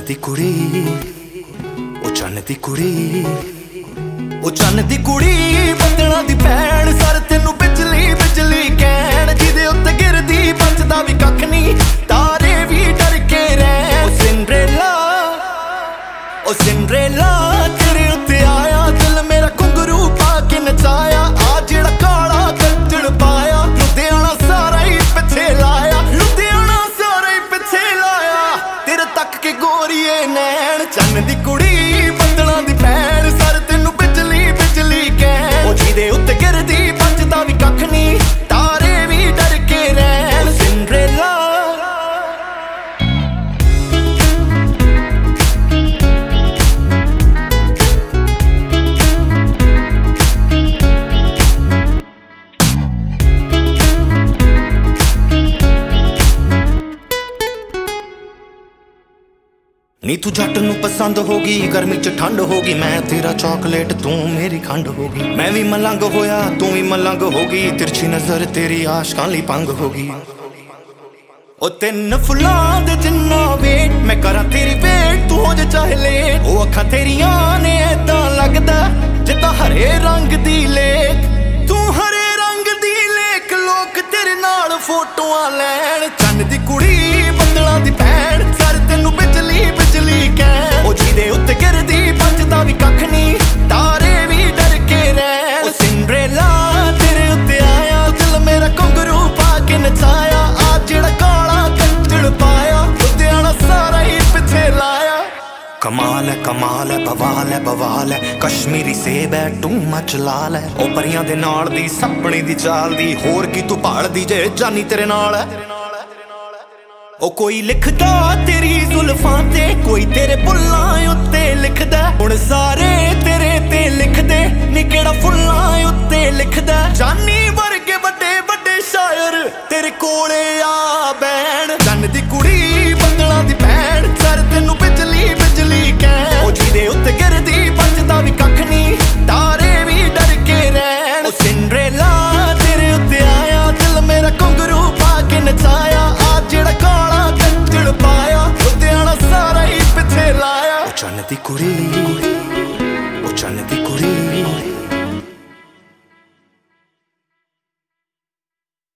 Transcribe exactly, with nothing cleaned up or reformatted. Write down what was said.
ਚੰਨ ਦੀ ਕੁੜੀ, ਉਹ ਚੰਨ ਦੀ ਕੁੜੀ, ਉਹ ਚੰਨ ਦੀ ਕੁੜੀ, ਬੱਦਲਾਂ ਦੀ ਭੈਣ, ਸਰ ਤੈਨੂੰ ਬਿਜਲੀ ਬਿਜਲੀ ਕਹਿਣ, ਜਿਹਦੇ ਉੱਤੇ ਗਿਰਦੀ ਬਚਦਾ ਵੀ ਕੱਖ ਨਹੀਂ, ਤਾਰੇ ਵੀ ਡਰ ਕੇ ਰਹਿਣ। ਉਹ ਸਿੰਡਰੇਲਾ, ਉਹ ਸਿੰਡਰੇਲਾ, ਤੇਰੇ ਉੱਤੇ ਆਇਆ ਦਿਲ ਮੇਰਾ ਘੁੰਗਰੂ ਪਾ ਕੇ ਨਚਾਇਆ, ਆ ਜਿਹੜਾ ਕਾਲਾ ਕੱਜੜ ਪਾਇਆ, ਲੁਧਿਆਣਾ ਸਾਰਾ ਹੀ ਪਿੱਛੇ ਲਾਇਆ, ਲੁਧਿਆਣਾ ਸਾਰਾ ਹੀ ਪਿੱਛੇ ਲਾਇਆ, ਤੇਰੇ ਤੱਕ ਕੇ ਗੋਰੀਏ ਨੈਣ। ਚੰਨ ਦੀ ਕੁੜੀ, ਬੱਦਲਾਂ ਦੀ ਭੈਣ, ਸਰ ਤੈਨੂੰ ਬਿਜਲੀ ਬਿਜਲੀ ਕਹਿਣ, ਉਹ ਜਿਹਦੇ ਉੱਤੇ ਗਿਰਦੀ ਬਚਦਾ ਵੀ ਕੱਖ ਨਹੀਂ, ਤਾਰੇ ਵੀ ਡਰ ਕੇ ਰਹਿਣ। ਸਿੰਡਰੇਲਾ, ਨੀ ਤੂੰ ਜੱਟ ਨੂੰ ਪਸੰਦ ਹੋ ਗਈ, ਗਰਮੀ ਚ ਠੰਡ ਹੋ ਗਈ, ਮੈਂ ਤੇਰਾ ਚਾਕਲੇਟ ਤੂੰ ਮੇਰੀ ਖੰਡ ਹੋ ਗਈ, ਮੈਂ ਵੀ ਮਲੰਗ ਹੋਇਆ ਤੂੰ ਵੀ ਮਲੰਗ ਹੋ ਗਈ, ਤਿਰਛੀ ਨਜ਼ਰ ਤੇਰੀ ਆਸ਼ਕਾਂ ਲਈ ਭੰਗ ਹੋ ਗਈ। ਉਹ ਤਿੰਨ ਫੁੱਲਾਂ ਦੇ ਜਿੰਨਾ ਵੇਟ ਮੈਂ ਕਰਾਂ ਤੇਰੀ ਵੇਟ, ਤੂੰ ਹੋ ਜਾ ਚਾਹੇ ਲੇਟ, ਉਹ ਅੱਖਾਂ ਤੇਰੀਆਂ ਨੇ ਏਦਾਂ ਲੱਗਦਾ ਜਿੱਦਾਂ ਹਰੇ ਰੰਗ ਦੀ ਲੇਕ, ਤੂੰ ਹਰੇ ਰੰਗ ਦੀ ਲੇਕ, ਲੋਕ ਤੇਰੇ ਨਾਲ ਫੋਟੋਆਂ ਲੈਣ। ਚੰਨ ਦੀ ਕੁੜੀ, ਬੱਦਲਾਂ ਦੀ ਭੈਣ, ਸਰ ਤੈਨੂੰ ਬਿਜਲੀ ਬਿਜਲੀ ਕਹਿਣ, ਉਹ ਜਿਹਦੇ ਉੱਤੇ ਗਿਰਦੀ ਬਚਦਾ ਵੀ ਕੱਖ ਨਹੀਂ, ਤਾਰੇ ਵੀ ਡਰ ਕੇ ਰਹਿਣ। ਉਹ ਸਿੰਡਰੇਲਾ, ਤੇਰੇ ਉੱਤੇ ਆਇਆ ਦਿਲ ਮੇਰਾ ਘੁੰਗਰੂ ਪਾ ਕੇ ਨਚਾਇਆ, ਆ ਜਿਹੜਾ ਕਾਲਾ ਕੱਜੜ ਪਾਇਆ, ਲੁਧਿਆਣਾ ਸਾਰਾ ਹੀ ਪਿੱਛੇ ਲਾਇਆ। ਕਮਾਲ ਹੈ ਕਮਾਲ ਹੈ ਬਵਾਲ ਹੈ ਬਵਾਲ ਹੈ, ਕਸ਼ਮੀਰੀ ਸੇਬ ਹੈ ਟੂ ਮਚ ਲਾਲ ਹੈ, ਉਹ ਪਰੀਆਂ ਦੇ ਨਾਲ ਦੀ ਸੱਪਣੀ ਦੀ ਚਾਲ ਦੀ, ਹੋਰ ਕੀ ਤੂੰ ਭਾਲਦੀ ਜੇ ਜਾਨੀ ਤੇਰੇ ਨਾਲ ਹੈ। ਉਹ ਕੋਈ ਲਿਖਦਾ ਤੇਰੀ ਜ਼ੁਲਫਾਂ ਤੇ, ਕੋਈ ਤੇਰੇ ਬੁੱਲਾਂ ਉੱਤੇ ਲਿਖਦਾ